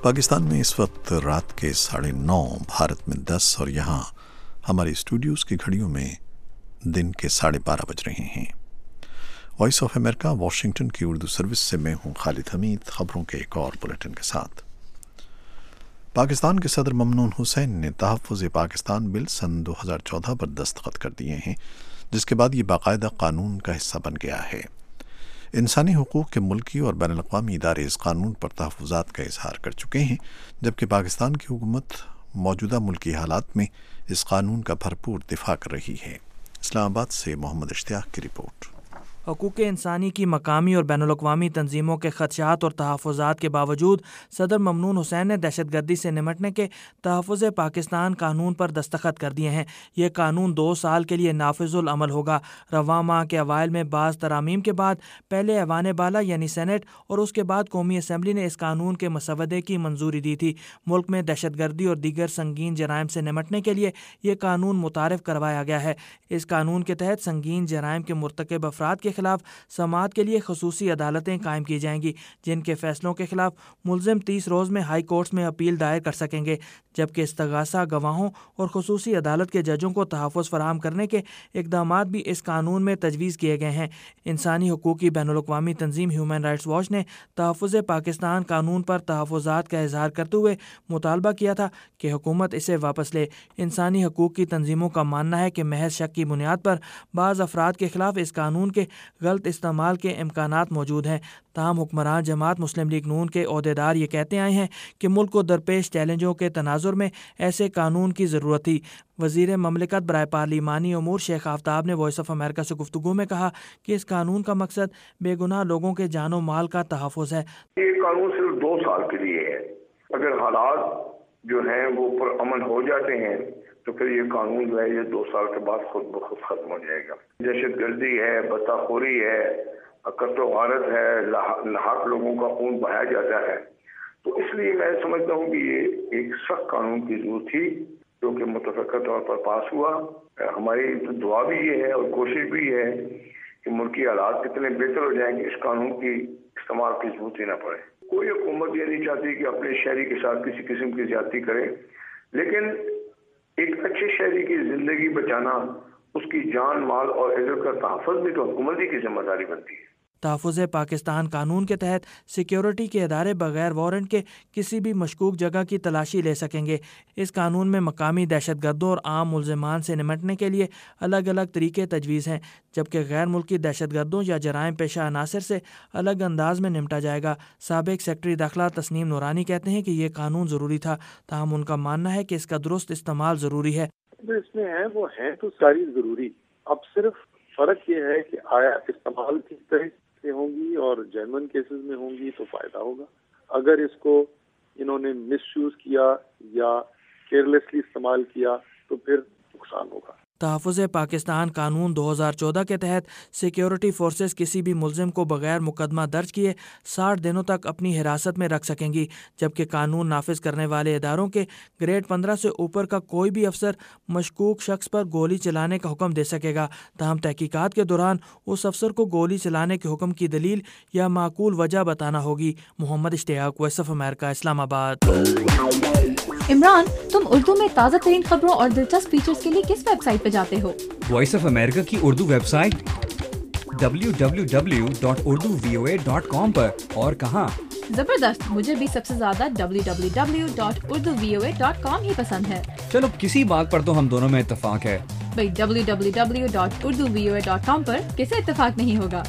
پاکستان میں اس وقت رات کے 9:30، بھارت میں 10 اور یہاں ہمارے اسٹوڈیوز کی گھڑیوں میں دن کے 12:30 بج رہے ہیں۔ وائس آف امریکہ واشنگٹن کی اردو سروس سے میں ہوں خالد حمید، خبروں کے ایک اور بلیٹن کے ساتھ۔ پاکستان کے صدر ممنون حسین نے تحفظ پاکستان بل سن 2014 پر دستخط کر دیے ہیں، جس کے بعد یہ باقاعدہ قانون کا حصہ بن گیا ہے۔ انسانی حقوق کے ملکی اور بین الاقوامی ادارے اس قانون پر تحفظات کا اظہار کر چکے ہیں، جبکہ پاکستان کی حکومت موجودہ ملکی حالات میں اس قانون کا بھرپور دفاع کر رہی ہے۔ اسلام آباد سے محمد اشتیاق کی رپورٹ۔ حقوق انسانی کی مقامی اور بین الاقوامی تنظیموں کے خدشات اور تحفظات کے باوجود صدر ممنون حسین نے دہشت گردی سے نمٹنے کے تحفظ پاکستان قانون پر دستخط کر دیے ہیں۔ یہ قانون 2 سال کے لیے نافذ العمل ہوگا۔ رواں ماہ کے اوائل میں بعض ترامیم کے بعد پہلے ایوان بالا یعنی سینٹ اور اس کے بعد قومی اسمبلی نے اس قانون کے مسودے کی منظوری دی تھی۔ ملک میں دہشت گردی اور دیگر سنگین جرائم سے نمٹنے کے لیے یہ قانون متعارف کروایا گیا ہے۔ اس قانون کے تحت سنگین جرائم کے مرتکب افراد کے خلاف سماعت کے لیے خصوصی عدالتیں قائم کی جائیں گی، جن کے فیصلوں کے خلاف ملزم 30 روز میں ہائی کورٹس میں اپیل دائر کر سکیں گے، جبکہ استغاثہ گواہوں اور خصوصی عدالت کے ججوں کو تحفظ فراہم کرنے کے اقدامات بھی اس قانون میں تجویز کیے گئے ہیں۔ انسانی حقوق کی بین الاقوامی تنظیم ہیومن رائٹس واچ نے تحفظ پاکستان قانون پر تحفظات کا اظہار کرتے ہوئے مطالبہ کیا تھا کہ حکومت اسے واپس لے۔ انسانی حقوق کی تنظیموں کا ماننا ہے کہ محض شک کی بنیاد پر بعض افراد کے خلاف اس قانون کے غلط استعمال کے امکانات موجود ہیں۔ تاہم حکمران جماعت مسلم لیگ نون کے عہدیدار یہ کہتے آئے ہیں کہ ملک کو درپیش چیلنجوں کے تناظر میں ایسے قانون کی ضرورت تھی۔ وزیر مملکت برائے پارلیمانی امور شیخ آفتاب نے وائس آف امریکہ سے گفتگو میں کہا کہ اس قانون کا مقصد بے گناہ لوگوں کے جان و مال کا تحفظ ہے۔ یہ قانون صرف 2 سال کے لیے ہے۔ اگر حالات جو ہیں وہ پر امن ہو جاتے ہیں تو پھر یہ قانون جو ہے یہ 2 سال کے بعد خود بخود ختم ہو جائے گا۔ دہشت گردی ہے، بطاخوری ہے، قتل و غارت ہے، لاحق لوگوں کا خون بہایا جاتا ہے، تو اس لیے میں سمجھتا ہوں کہ یہ ایک سخت قانون کی ضرورت تھی جو کہ متفقہ طور پر پاس ہوا۔ ہماری دعا بھی یہ ہے اور کوشش بھی ہے کہ ملکی حالات کتنے بہتر ہو جائیں کہ اس قانون کی استعمال کی ضرورت ہی نہ پڑے۔ کوئی حکومت یہ نہیں چاہتی کہ اپنے شہری کے ساتھ کسی قسم کی زیادتی کرے، لیکن ایک اچھے شہری کی زندگی بچانا، اس کی جان مال اور عزت کا تحفظ بھی تو حکومت ہی کی ذمہ داری بنتی ہے۔ تحفظ پاکستان قانون کے تحت سیکیورٹی کے ادارے بغیر وارنٹ کے کسی بھی مشکوک جگہ کی تلاشی لے سکیں گے۔ اس قانون میں مقامی دہشت گردوں اور عام ملزمان سے نمٹنے کے لیے الگ الگ طریقے تجویز ہیں، جبکہ غیر ملکی دہشت گردوں یا جرائم پیشہ عناصر سے الگ انداز میں نمٹا جائے گا۔ سابق سیکرٹری داخلہ تسنیم نورانی کہتے ہیں کہ یہ قانون ضروری تھا، تاہم ان کا ماننا ہے کہ اس کا درست استعمال ضروری ہے۔ اس میں ہے وہ ہیں تو ساری ضروری، اب صرف فرق یہ ہے کہ آیا استعمال کس طرح سے ہوں گی اور جرمن کیسز میں ہوں گی تو فائدہ ہوگا۔ اگر اس کو انہوں نے مس یوز کیا یا کیئرلیسلی استعمال کیا تو پھر نقصان ہوگا۔ تحفظ پاکستان قانون 2014 کے تحت سیکیورٹی فورسز کسی بھی ملزم کو بغیر مقدمہ درج کیے 60 دنوں تک اپنی حراست میں رکھ سکیں گی، جبکہ قانون نافذ کرنے والے اداروں کے گریڈ 15 سے اوپر کا کوئی بھی افسر مشکوک شخص پر گولی چلانے کا حکم دے سکے گا، تاہم تحقیقات کے دوران اس افسر کو گولی چلانے کے حکم کی دلیل یا معقول وجہ بتانا ہوگی۔ محمد اشتیاق، وائس آف امریکہ، اسلام آباد۔ عمران، تم اردو میں تازہ ترین خبروں اور دلچسپ فیچرز کے لیے کس ویب سائٹ پہ جاتے ہو؟ وائس آف امریکہ کی اردو ویب سائٹ www.urduvoa.com پر۔ اور کہاں؟ زبردست، مجھے بھی سب سے زیادہ www.urduvoa.com ہی پسند ہے۔ چلو کسی بات پر تو ہم دونوں میں اتفاق ہے۔ بھئی www.urduvoa.com پر کسے اتفاق نہیں ہوگا؟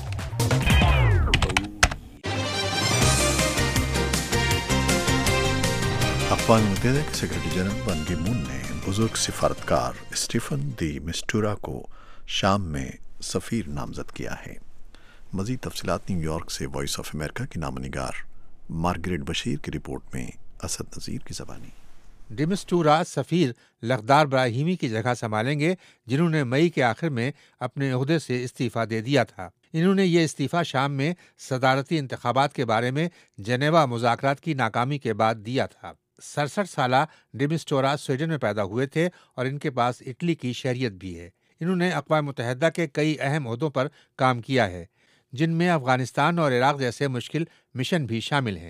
اقوام متحدہ کے سیکرٹری جنرل بان کی مون نے بزرگ سفارتکار اسٹیفن دی مسٹورا کو شام میں سفیر نامزد کیا ہے۔ مزید تفصیلات نیو یارک سے وائس آف امریکہ کی نامہ نگار مارگریٹ بشیر کی رپورٹ میں اسد نذیر کی زبانی۔ ڈی مسٹورا سفیر لخدار ابراہیمی کی جگہ سنبھالیں گے، جنہوں نے مئی کے آخر میں اپنے عہدے سے استعفیٰ دے دیا تھا۔ انہوں نے یہ استعفیٰ شام میں صدارتی انتخابات کے بارے میں جنیوا مذاکرات کی ناکامی کے بعد دیا تھا۔ 67 سالہ ڈی مسٹورا سویڈن میں پیدا ہوئے تھے اور ان کے پاس اٹلی کی شہریت بھی ہے۔ انہوں نے اقوام متحدہ کے کئی اہم عہدوں پر کام کیا ہے، جن میں افغانستان اور عراق جیسے مشکل مشن بھی شامل ہیں۔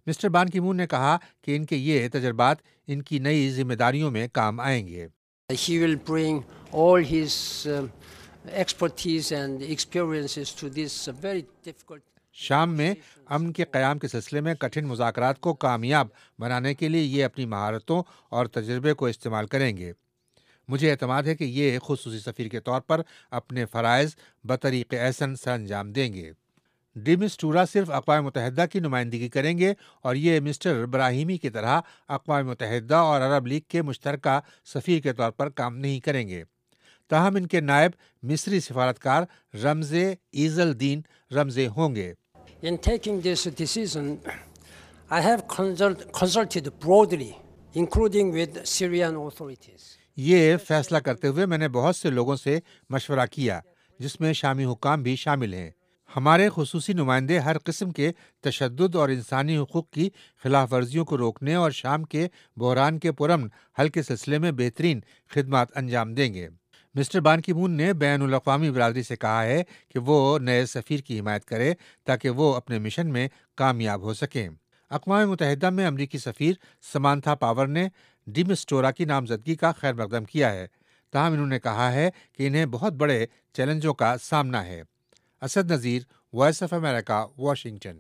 مسٹر بان کی مون نے کہا کہ ان کے یہ تجربات ان کی نئی ذمہ داریوں میں کام آئیں گے۔ He will bring all his expertise and experiences to this very difficult. شام میں امن کے قیام کے سلسلے میں کٹھن مذاکرات کو کامیاب بنانے کے لیے یہ اپنی مہارتوں اور تجربے کو استعمال کریں گے۔ مجھے اعتماد ہے کہ یہ خصوصی سفیر کے طور پر اپنے فرائض بطریق احسن سر انجام دیں گے۔ ڈی مسٹورا صرف اقوام متحدہ کی نمائندگی کریں گے اور یہ مسٹر براہیمی کی طرح اقوام متحدہ اور عرب لیگ کے مشترکہ سفیر کے طور پر کام نہیں کریں گے۔ تاہم ان کے نائب مصری سفارتکار رمزے ایزل الدین رمزے ہوں گے۔ In taking this decision, I have consulted broadly, including with Syrian authorities. یہ فیصلہ کرتے ہوئے میں نے بہت سے لوگوں سے مشورہ کیا جس میں شامی حکام بھی شامل ہیں۔ ہمارے خصوصی نمائندے ہر قسم کے تشدد اور انسانی حقوق کی خلاف ورزیوں کو روکنے اور شام کے بحران کے پرامن حل کے سلسلے میں بہترین خدمات انجام دیں گے۔ مسٹر بان کی مون نے بین الاقوامی برادری سے کہا ہے کہ وہ نئے سفیر کی حمایت کرے تاکہ وہ اپنے مشن میں کامیاب ہو سکیں۔ اقوام متحدہ میں امریکی سفیر سمانتھا پاور نے ڈی مسٹورا کی نامزدگی کا خیر مقدم کیا ہے، تاہم انہوں نے کہا ہے کہ انہیں بہت بڑے چیلنجوں کا سامنا ہے۔ Asad Nazir, Voice of America, Washington.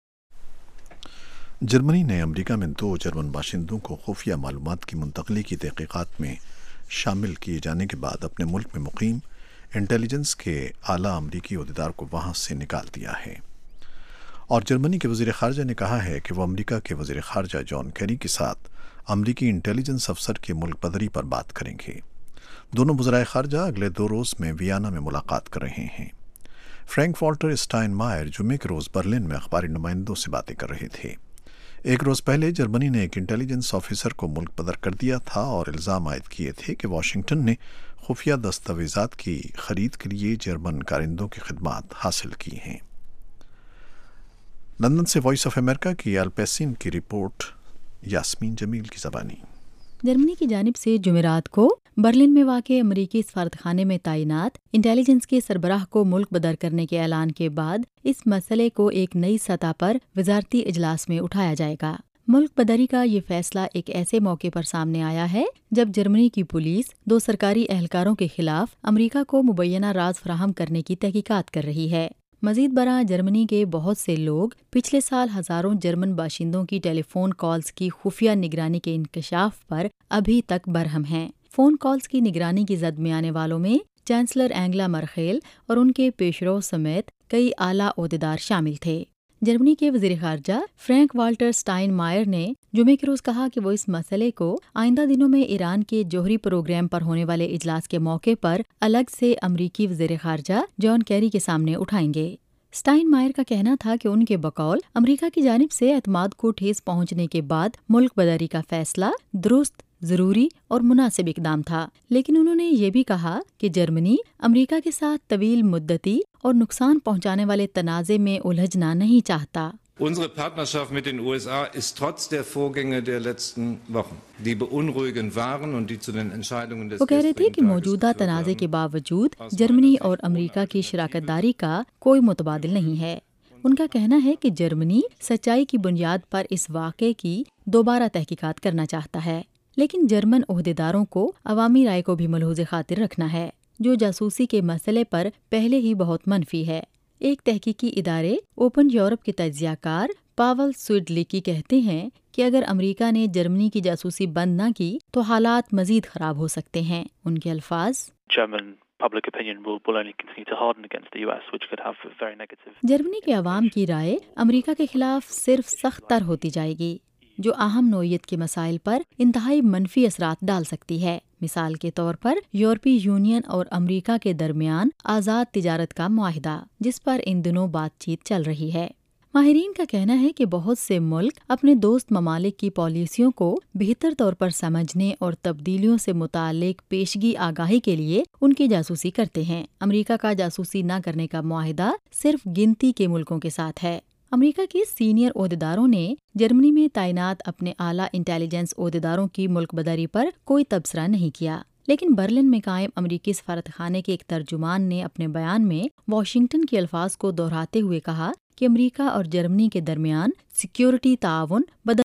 جرمنی نے امریکہ میں 2 جرمن باشندوں کو خفیہ معلومات کی منتقلی کی تحقیقات میں شامل کیے جانے کے بعد اپنے ملک میں مقیم انٹیلیجنس کے اعلیٰ امریکی عہدیدار کو وہاں سے نکال دیا ہے، اور جرمنی کے وزیر خارجہ نے کہا ہے کہ وہ امریکہ کے وزیر خارجہ جان کیری کے ساتھ امریکی انٹیلیجنس افسر کے ملک بدری پر بات کریں گے۔ دونوں وزرائے خارجہ اگلے 2 روز میں ویانا میں ملاقات کر رہے ہیں۔ فرینک والٹر اسٹائن مائر جمعے کے روز برلن میں اخباری نمائندوں سے باتیں کر رہے تھے۔ 1 روز پہلے جرمنی نے ایک انٹیلیجنس آفیسر کو ملک بدر کر دیا تھا اور الزام عائد کیے تھے کہ واشنگٹن نے خفیہ دستاویزات کی خرید کے لیے جرمن کارندوں کی خدمات حاصل کی ہیں۔ لندن سے وائس آف امریکہ کی الپیسین کی رپورٹ، یاسمین جمیل کی زبانی۔ جرمنی کی جانب سے جمعرات کو برلن میں واقع امریکی سفارتخانے میں تعینات انٹیلیجنس کے سربراہ کو ملک بدر کرنے کے اعلان کے بعد اس مسئلے کو ایک نئی سطح پر وزارتی اجلاس میں اٹھایا جائے گا۔ ملک بدری کا یہ فیصلہ ایک ایسے موقع پر سامنے آیا ہے جب جرمنی کی پولیس 2 سرکاری اہلکاروں کے خلاف امریکہ کو مبینہ راز فراہم کرنے کی تحقیقات کر رہی ہے۔ مزید برآں جرمنی کے بہت سے لوگ پچھلے سال ہزاروں جرمن باشندوں کی ٹیلی فون کالز کی خفیہ نگرانی کے انکشاف پر ابھی تک برہم ہیں۔ فون کالز کی نگرانی کی زد میں آنے والوں میں چانسلر اینگلا مرکل اور ان کے پیشرو سمیت کئی اعلیٰ عہدیدار شامل تھے۔ جرمنی کے وزیر خارجہ فرینک والٹر اسٹائن مائر نے جمعے کے روز کہا کہ وہ اس مسئلے کو آئندہ دنوں میں ایران کے جوہری پروگرام پر ہونے والے اجلاس کے موقع پر الگ سے امریکی وزیر خارجہ جان کیری کے سامنے اٹھائیں گے۔ اسٹائن مائر کا کہنا تھا کہ ان کے بقول امریکہ کی جانب سے اعتماد کو ٹھیس پہنچنے کے بعد ملک بدری کا فیصلہ درست، ضروری اور مناسب اقدام تھا، لیکن انہوں نے یہ بھی کہا کہ جرمنی امریکہ کے ساتھ طویل مدتی اور نقصان پہنچانے والے تنازع میں الجھنا نہیں چاہتا۔ Unsere Partnerschaft mit den USA ist trotz der Vorgänge der letzten Wochen, die beunruhigend waren und die zu den Entscheidungen des وہ کہہ رہے تھے کہ موجودہ تنازع کے باوجود جرمنی اور امریکہ کی شراکت داری کا کوئی متبادل نہیں ہے۔ ان کا کہنا ہے کہ جرمنی سچائی کی بنیاد پر اس واقعے کی دوبارہ تحقیقات کرنا چاہتا ہے، لیکن جرمن عہدیداروں کو عوامی رائے کو بھی ملحوظ خاطر رکھنا ہے، جو جاسوسی کے مسئلے پر پہلے ہی بہت منفی ہے۔ ایک تحقیقی ادارے اوپن یورپ کے تجزیہ کار پاول سویڈلیکی کہتے ہیں کہ اگر امریکہ نے جرمنی کی جاسوسی بند نہ کی تو حالات مزید خراب ہو سکتے ہیں۔ ان کے الفاظ، جرمنی کے عوام کی رائے امریکہ کے خلاف صرف سخت تر ہوتی جائے گی، جو اہم نوعیت کے مسائل پر انتہائی منفی اثرات ڈال سکتی ہے۔ مثال کے طور پر یورپی یونین اور امریکہ کے درمیان آزاد تجارت کا معاہدہ، جس پر ان دنوں بات چیت چل رہی ہے۔ ماہرین کا کہنا ہے کہ بہت سے ملک اپنے دوست ممالک کی پالیسیوں کو بہتر طور پر سمجھنے اور تبدیلیوں سے متعلق پیشگی آگاہی کے لیے ان کی جاسوسی کرتے ہیں۔ امریکہ کا جاسوسی نہ کرنے کا معاہدہ صرف گنتی کے ملکوں کے ساتھ ہے۔ امریکہ کے سینئر عہدیداروں نے جرمنی میں تعینات اپنے اعلیٰ انٹیلیجنس عہدیداروں کی ملک بدری پر کوئی تبصرہ نہیں کیا، لیکن برلن میں قائم امریکی سفارتخانے کے ایک ترجمان نے اپنے بیان میں واشنگٹن کے الفاظ کو دہراتے ہوئے کہا کہ امریکہ اور جرمنی کے درمیان سیکیورٹی تعاون